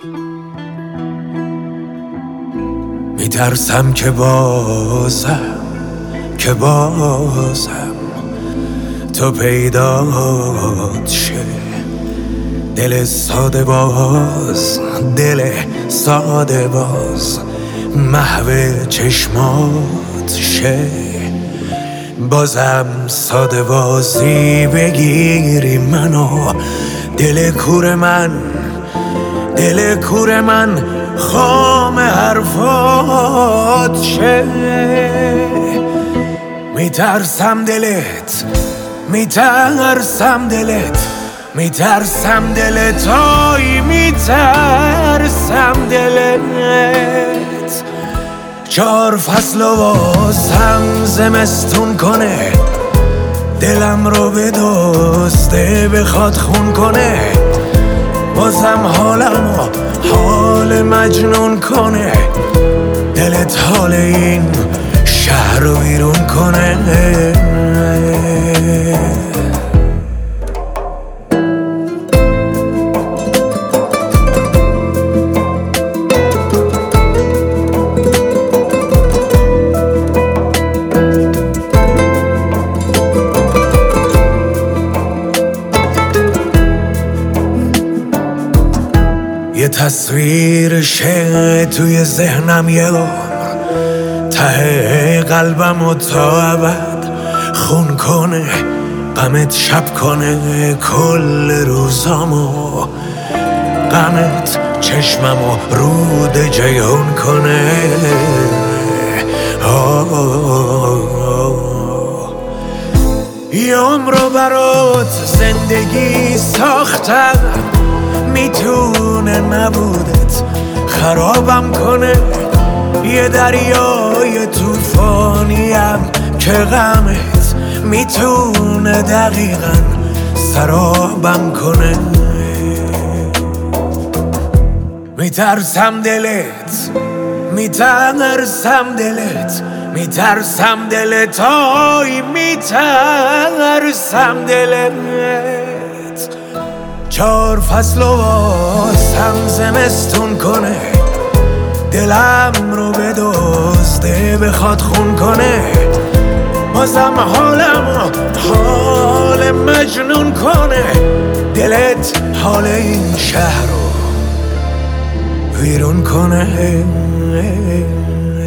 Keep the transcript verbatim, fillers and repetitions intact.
میترسم که بازم که بازم تو پیدات شه. دل ساده باز، دل ساده باز محو چشمات شه. بازم ساده بازی بگیری منو، دل کور من، دل کور من خام حرفات شه. میترسم دلت، میترسم دلت، میترسم دلت، آی میترسم دلت. چهار فصل و واسم زمستون کنه، دلم رو بدزده بخواد خون کنه. بازم حالم و حال مجنون کنه، دلت حال این شهر رو بیرون کنه. یه تصویر شه توی ذهنم یه عمر، ته قلبم و تا ابد خون کنه. غمت شب کنه کل روزامو، غمت چشممو رود جیهون کنه. یه عمرو برات زندگی ساختم، میتونه نبودت خرابم کنه. یه دریای توفانیم که غمت میتونه دقیقاً سرابم کنه. میترسم دلت، میترسم دلت، میترسم دلت، آی میترسم دلت. چهار فصل و واسم زمستون کنه، دلم رو بدزده بخواد خون کنه. بازم حالم و حال مجنون کنه، دلت حال این شهر رو ویرون کنه.